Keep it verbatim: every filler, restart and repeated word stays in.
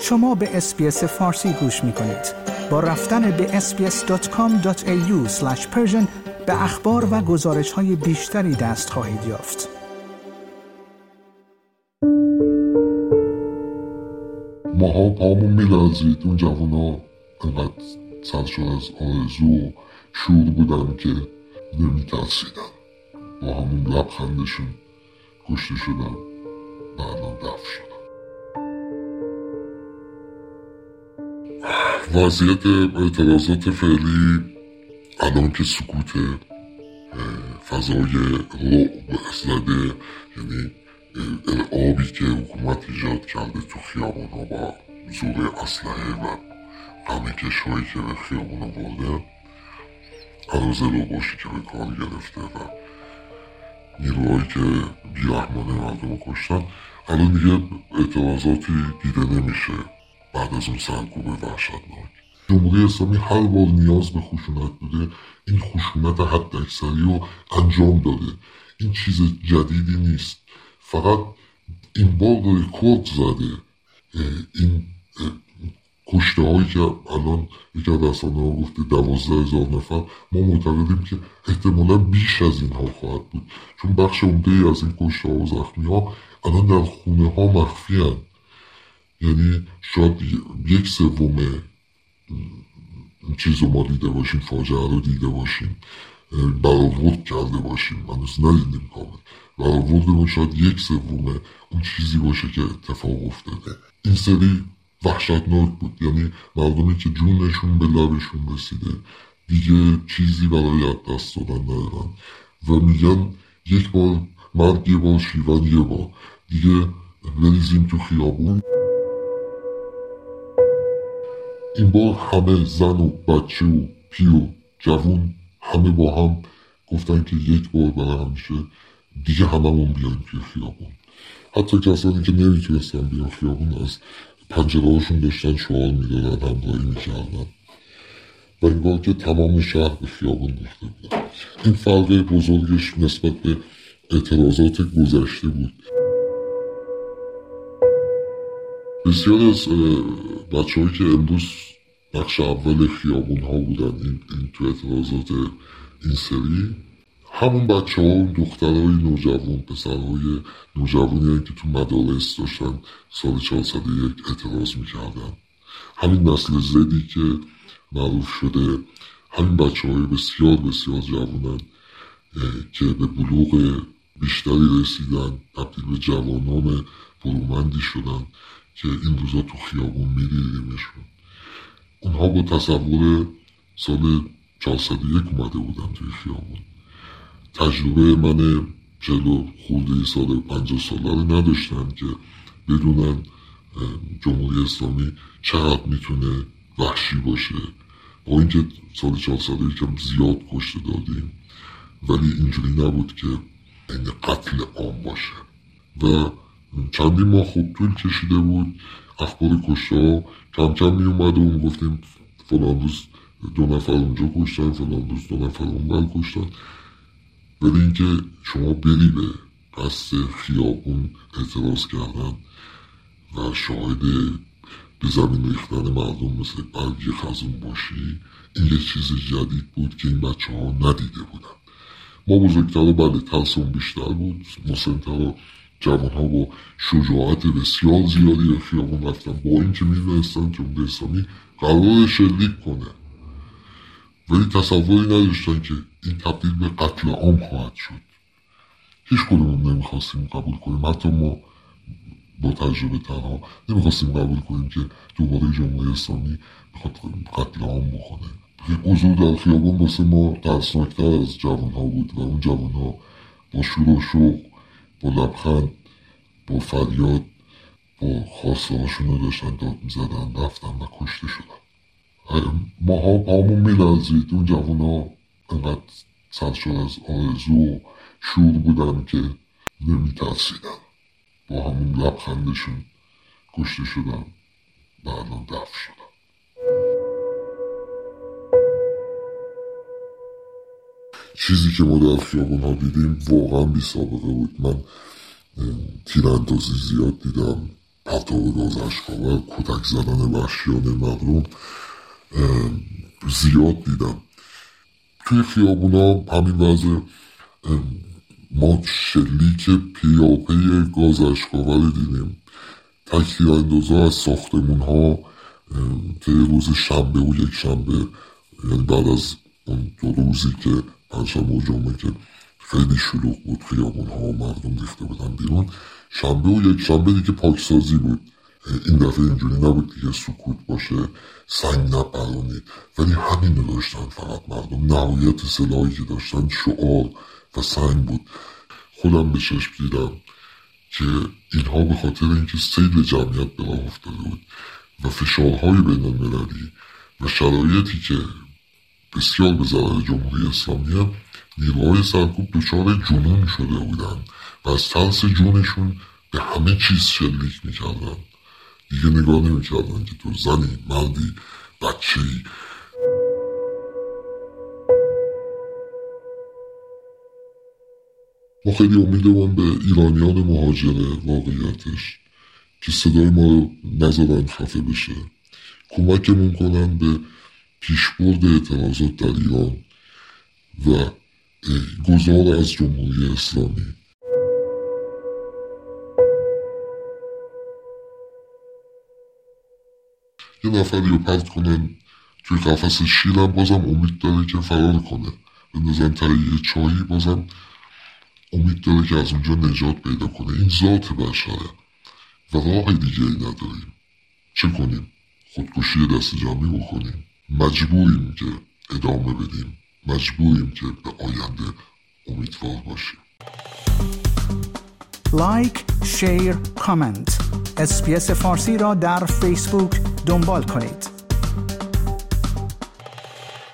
شما به اس‌بی‌اس فارسی گوش می‌کنید. با رفتن به اس بی اس دات کام دات ای یو اسلش پرشن به اخبار و گزارش‌های بیشتری دست خواهید یافت. ماها پامون میلرزید. اون جوونا انقدر سرشار از آرزو و شور بودن که نمیترسیدن. با همون لبخندشون کشته شدن و الان دفن شدن. وضعیت اعتراضات فعلی الان که سکوت، فضای رعب زده، یعنی ارعابی که حکومت ایجاد کرده تو خیابون ها با زور اسلحه و همه کشهایی که به خیابون ها برده، عرضه رو باشی که به کار گرفته و نیروهایی که بیرحمانه مردم رو کشتن، الان دیگه اعتراضاتی دیده نمیشه بعد از اون سرکوب وحشتناک. جمهوری اسلامی هر بار نیاز به خشونت بوده این خشونت حد اکثری رو انجام داده. این چیز جدیدی نیست، فقط این بار رکورد زده. این کشته هایی که الان یکی از رسانه ها گفته دوازده هزار نفر، ما معتقدیم که احتمالا بیش از اینها خواهد بود، چون بخش عمده از این کشته ها و زخمی ها الان در خونه ها مخفی هن. یعنی شاید یک سوم چیز رو ما دیده باشیم، فاجعه رو دیده باشیم، برآورد کرده باشیم، من از ندیدیم کامل برآورد ما شاید یک سوم اون چیزی باشه که اتفاق افتاده. این سری وحشتناک بود، یعنی مردمی که جونشون به لبشون رسیده دیگه چیزی برای از دست دادن ندارن و میگن یک بار مرگ، یه بار شیون، یه بار دیگه بریزیم تو خیابون. این بار همه زن و بچه و پیر و جوون همه با هم گفتن که یک بار برای همیشه دیگه هممون بیایم توی خیابون. حتی کسانی که نمیتونستن بیان خیابون از پنجره هاشون داشتن شعار میدادن، همراهی میکردن و انگار که تمام شهر به خیابون ریخته بودن. این فرق بزرگش نسبت به اعتراضات گذشته بود. بسیار از بچه هایی که امروز نقش اول خیابون ها بودن این, این تو اعتراضات این سری، همون بچه ها و دخترهای نوجوان، پسرهای نوجوانی که تو مدارس داشتن سال چهارصد و یک اعتراض میکردن، همین نسل زدی که معروف شده، همین بچه های بسیار بسیار جوانن که به بلوغ بیشتری رسیدن، تبدیل به جوانان برومندی شدن که این روزا تو خیابون میدیدیمشون. اونها با تصور سال چهارصد و یک اومده بودن توی خیابون. تجربه من چهل خورده سال پنجاه ساله رو نداشتن که بدونن جمهوری اسلامی چقدر میتونه وحشی باشه. با اینکه سال چهارصد و یک هم زیاد کشته دادیم ولی اینجوری نبود که این قتل عام باشه و چندین ماه خوب طول کشیده بود. اخبار کشته ها کم کم می اومد و اون گفتیم فلان روز دو نفر اونجا کشتن، فلان روز دو نفر اون بل کشتن، ولی اینکه شما بری به قصد خیابون اعتراض کردن و شاهد به زمین ریختن مردم مثل برگ خزون باشی، این یه چیز جدید بود که این بچه ها ندیده بودن. ما بزرگتر و بله ترسون بیشتر بود، مسنتر و جوان ها با شجاعت بسیار زیادی به خیابون رفتن با اینکه میدونستن که جمهوری اسلامی قرار شلیک کنه، ولی تصوری نداشتن که این تبدیل به قتل عام خواهد شد. هیچ کدوم نمیخواستیم قبول کنیم، حتی ما با تجربه ترها نمیخواستیم قبول کنیم که دوباره جمهوری اسلامی بخواد قتل عام بکنه. حضور در خیابون واسه ما ترسناکتر از جوان ها بود و اون جوان ها با شور و شوق، با لبخند، با فریاد، با خواسته هاشون رو داشتن داد میزدن، رفتن و کشته شدن. ماها پامون میلرزید. اون جوان ها انقدر سرشار از آرزو و شور بودن که نمیترسیدن. با همون لبخندشون کشته شدن و الان دفن شدن. چیزی که ما در خیابون ها دیدیم واقعا بی سابقه بود. من تیراندازی زیاد دیدم، پرتاب گاز اشک‌آور، کتک زدن وحشیانه مردم زیاد دیدم. توی خیابونا همین وضع، ما شلیک پیاپی گاز اشک‌آور دیدیم. تک‌تیر اندازا از ساختمون ها طی روز شنبه و یک شنبه، یعنی بعد از اون دو روزی که پنجشنبه و جمعه که خیلی شلوغ بود، خیابون ها و مردم ریخته بودن بیرون، شنبه و یک شنبه دیگه پاکسازی بود. این دفعه اینجوری نبود دیگه سکوت باشه، سنگ نپرونید، ولی همین رو داشتن فقط مردم. نهایت سلاحی که داشتن شعار و سنگ بود. خودم به چشم دیدم که اینها به خاطر اینکه سیل جمعیت به راه افتاده بود و فشارهای بین المللی و شرایطی که بسیار به ضرر جمهوری اسلامی، نیروهای سرکوب دچار جنون شده بودن و از ترس جونشون به همه چیز شلیک میکردن. دیگه نگاه نمیکردن که تو زنی، مردی، بچه‌ای. ما خیلی امیدوارم به ایرانیان مهاجره واقعیتش که صدای ما رو نذارن خفه بشه، کمکمون کنن به پیشبرد اعتراضات در ایران و گذار از جمهوری اسلامی. یه نفری رو پرت کنن توی قفس شیرم، بازم امید داره که فرار کنه. بندازن تایی چایی، بازم امید داره که از اونجا نجات پیدا کنه. این ذات بشره و راه دیگه ای نداریم. چه کنیم؟ خودکشی دست جمعی بکنیم؟ مجبوریم که ادامه بدیم، مجبوریم که به آینده امیدوار باشیم. لایک، شیر، کامنت. اس بی اس فارسی را در فیسبوک دنبال کنید.